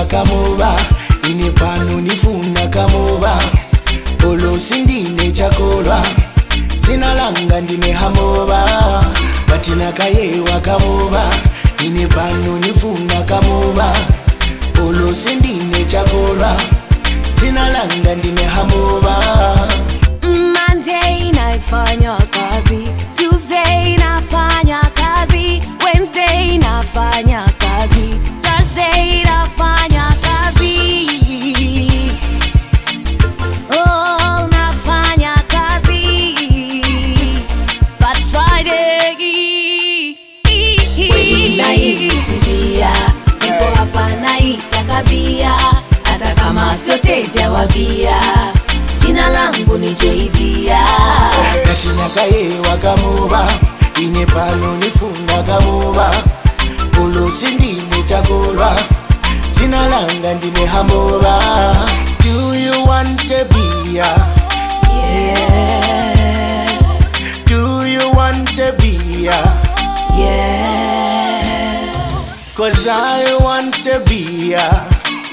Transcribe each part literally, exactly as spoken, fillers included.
wakamuba ine pano nifuna kamuba olo sindine chakolwa zina langa ndine hamuba batina kaye wakamuba ine pano nifuna kamuba olo sindine chakolwa zina langa ndine hamuba. Monday naifanya kazi, Tuesday nafanya kazi, Wednesday nafanya kazi, Thursday nafanya kazi, oh nafanya kazi, but Friday kweli naisibia, niko hapa naitakabia, hata kama sote jawabia, jina langu ni Jaidia. Katina kaye wakamuba ine pano nifuna kamuba olo sindine chakolwa zina langa ndine hamuba. Do you want to be a? Yes. Do you want to be a? Yes. Cause I want to be a.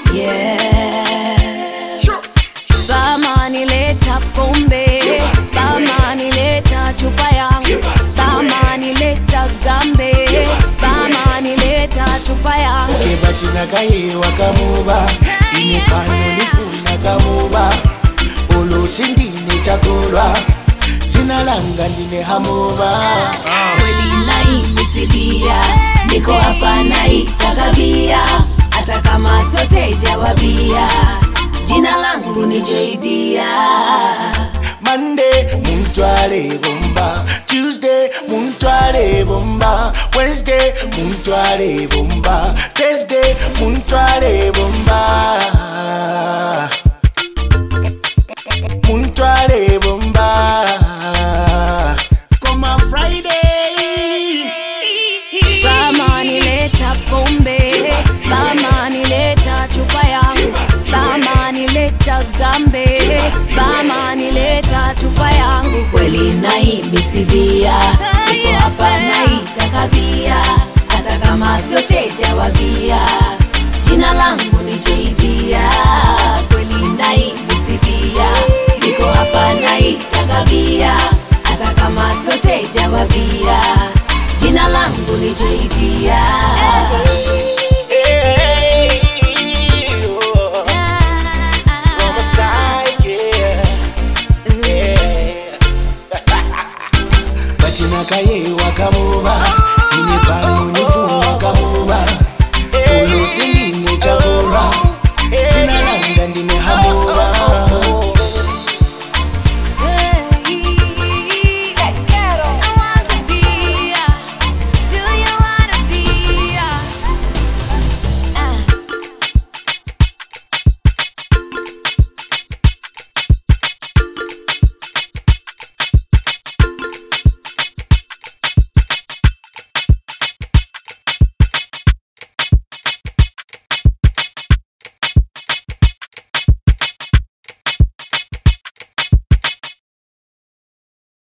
Yes. Sama nileta pombe, sama nileta chupa yangu, sama nileta gambe, sama nileta chupa yangu. Kebatina kaye wakamuba ine pano nifuna kamuba olo sindine chakolwa zina langa ndine hamuba. Kweli naimisidia, niko hapa naitakabia, hata kama sote jawabia, jina langu ni Jaidia. Monday muntwale bomba, Tuesday muntwale bomba, Wednesday muntwale bomba, Thursday muntwale bomba, muntwale bomba. Koma Friday Sama nileta pombe, sama nileta chupa yangu, sama nileta gambe, sama nileta chupa yangu. Kweli naimisibia, niko hapa naitakabia, hata kama sote jawabia, jina langu ni Jaidia. Kweli naimisibia, niko hapa naitakabia, hata kama sote jawabia, jina langu ni Jaidia. Katina kaye wakamuba ine pano